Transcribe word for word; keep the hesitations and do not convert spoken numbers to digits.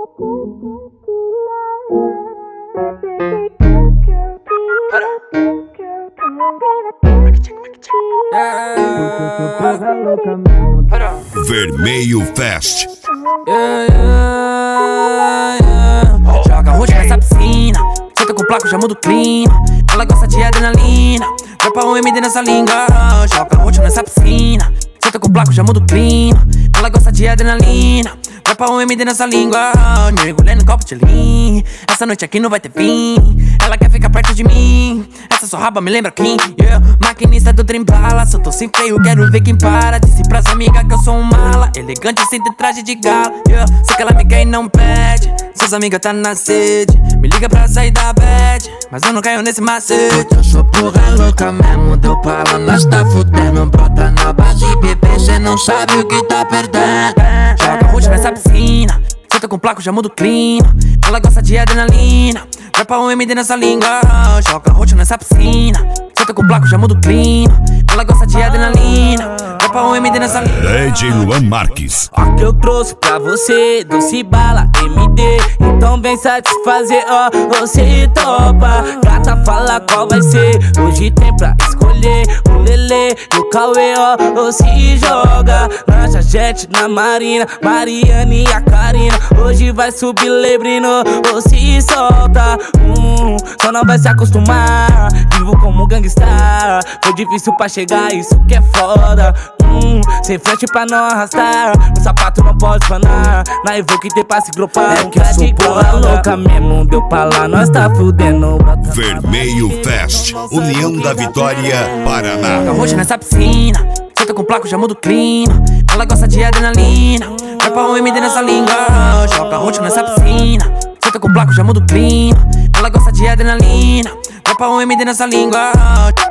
Vermelho Fest. Yeah, yeah, yeah. Joga roxo nessa piscina, senta com placo, já muda o clima. Ela gosta de adrenalina, dropa um M D nessa língua. Joga roxo nessa piscina, senta com placo, já muda o clima. Ela gosta de adrenalina, dropa um M D nessa língua. Mergulhando no copo de lean, essa noite aqui não vai ter fim. Ela quer ficar perto de mim, essa sua raba me lembra quem? Yeah. Maquinista do trem bala, se eu tô sem freio, quero ver quem para. Disse pras amigas que eu sou um mala, elegante sem ter traje de gala. Yeah. Sei que ela me quer e não pede, suas amigas tá na sede. Me liga pra sair da bad, mas eu não caio nesse macete. Eu sou porra louca mesmo, deu pra lá, nós tá fudendo. Brota na base, bebê, cê não sabe o que tá perdendo. Joga roxo nessa piscina, senta com placo, já muda o clima. Ela gosta de adrenalina, dropa um M D nessa língua. Joga roxo nessa piscina, senta com placo, já muda o clima. Ela gosta de adrenalina, dropa um M D nessa língua. D J Luan Marques. Ó que eu trouxe pra você, doce bala M D. Então vem satisfazer, ó, você topa. Gata, fala qual vai ser, hoje tem pra escolher. O Lelê e o Cauê, ó, ou se joga. Lancha jet na Marina, Mariane e a Karina. Hoje vai subir Lebrino, ou se solta. hum, Só não vai se acostumar, vivo como gangstar. Foi difícil pra chegar, isso que é foda. hum, Sem frente pra não arrastar, o sapato não pode panar. Na Evoque tem pra se gropar. É que eu sou porra louca mesmo, deu pra lá, nós tá fudendo. Vermelho Fest, União da Vitória, Paraná. Joga roxo nessa piscina, senta com placo, já muda o clima. Ela gosta de adrenalina, dropa um M D nessa língua. Joga roxo nessa piscina, senta com placo, já muda o clima. Ela gosta de adrenalina, dropa um M D nessa língua.